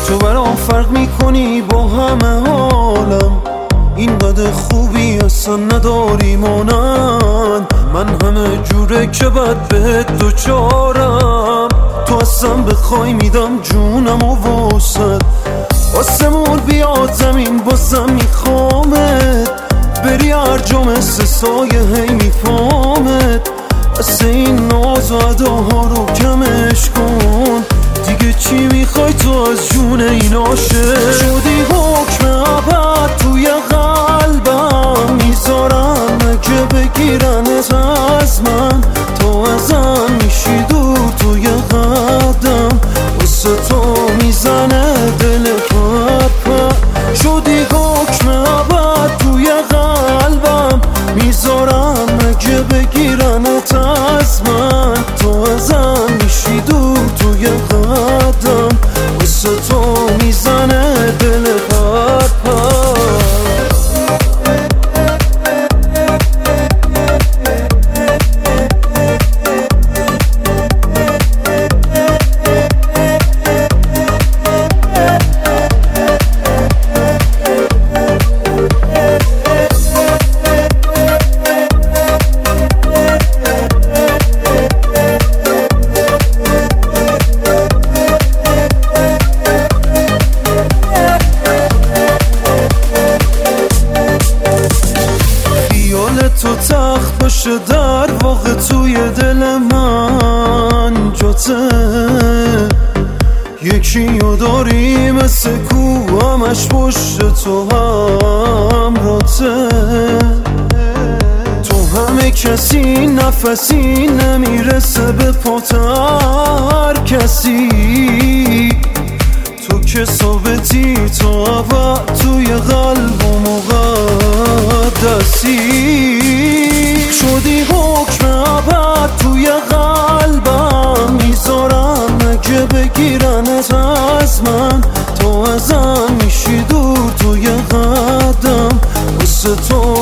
تو برام فرق میکنی با همه عالم، اینقدر خوبی اصلا نداری مانند من، همه جوره که بد بهت دوچارم. تو اصلا بخوای میدم جونم و واسد، آسمون بیاد زمین بازم میخوامت، بری هر جا مثل سایه هی میفامت. اصلا این ناز و اداها رو کمش کن، دیگه چی میخوای تو از جون این عاشق؟ شدی حکم ابد توی قلبم، میذارم اگه بگیرنت از من، تو ازم میشی دور توی قدم، واسه تو میزنه دل پپ. شدی حکم ابد توی قلبم، میذارم اگه بگیرنت از من، تو ازم میشی دور توی قدم، واسه تو میزنه دل پپ. تو تخت باشه در واقع توی دل من جاته، یکی رو داری مثل کو همش پشت تو همراته. تو همه کسی نفسی نمیرسه به پات هر کسی، تو که ثابتی تو ابد توی قلب و مقدسی. شدی حکم ابد توی قلبم، میذارم اگه بگیرنت از من، تو ازم میشی دور توی قدم، واسه تو